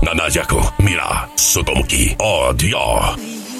7役ミラ外向きオーディオ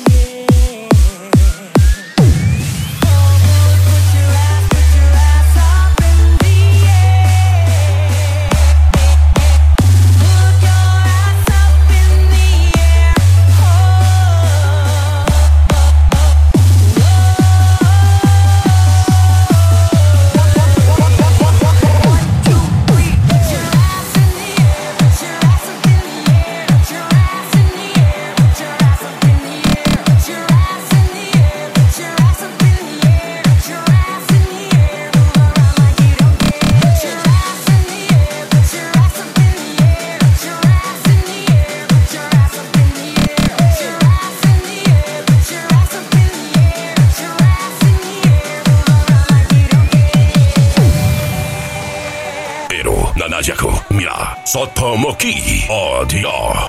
7役ミラ外向きオーディオ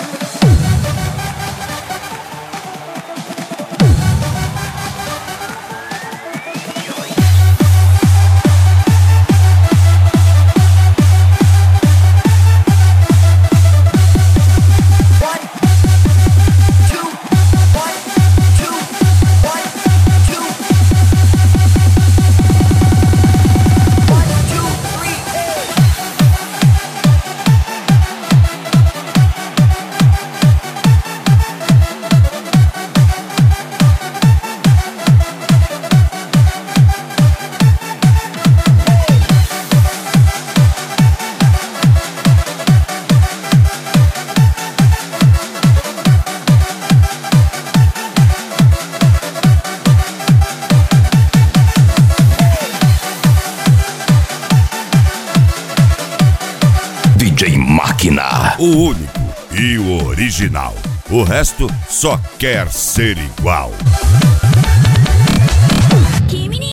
DJ Máquina, o único e o original. O resto só quer ser igual.